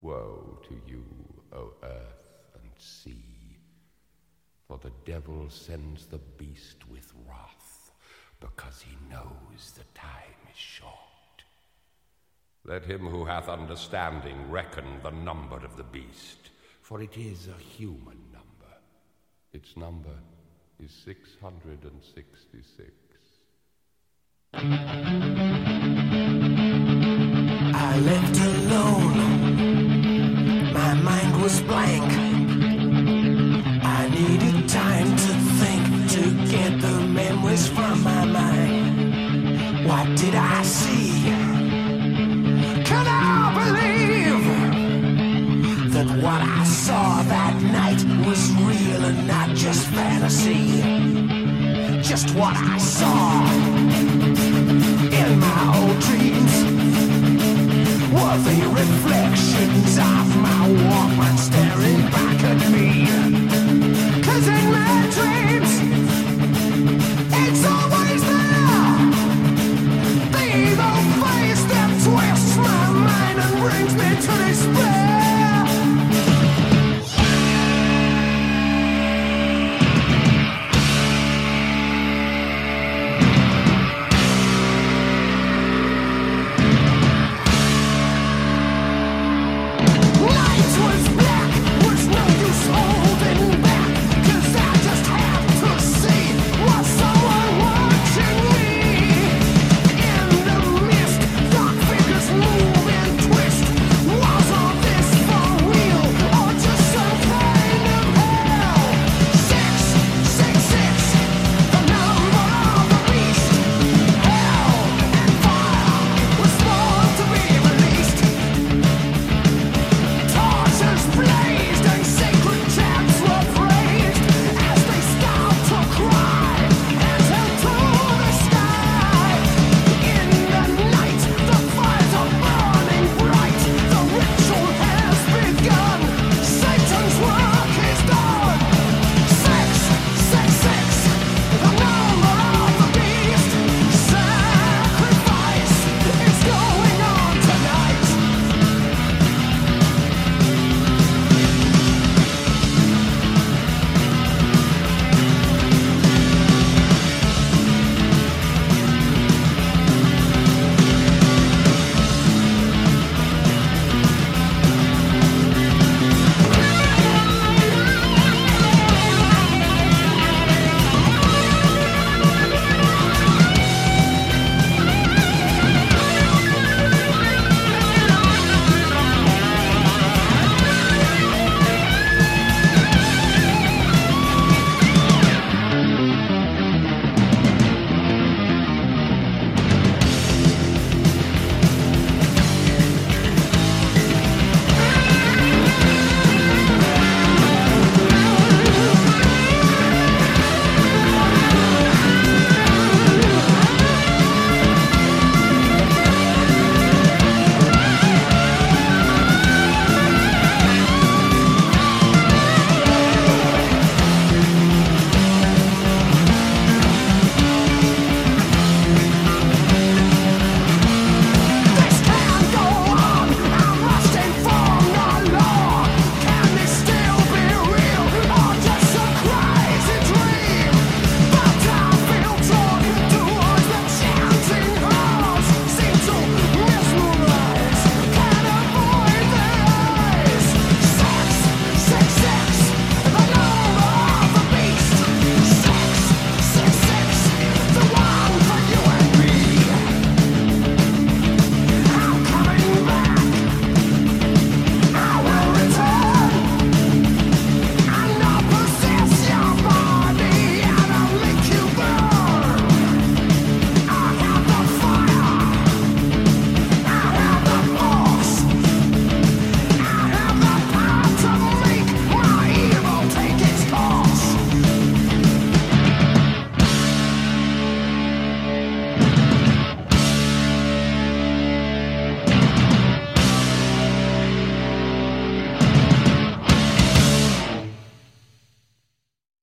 Woe to you, O earth and sea, for the devil sends the beast with wrath, because he knows the time is short. Let him who hath understanding reckon the number of the beast, for it is a human number. Its number is 666. I left alone. My mind was blank. I needed time to think, to get the memories from my mind. What did I see? Can I believe that what I saw that night was real and not just fantasy? Just what I saw in my old dreams were the reflections of my Walkman staring back at me. 'Cause in my dreams, it's always there, the evil face that twists my mind and brings me to despair.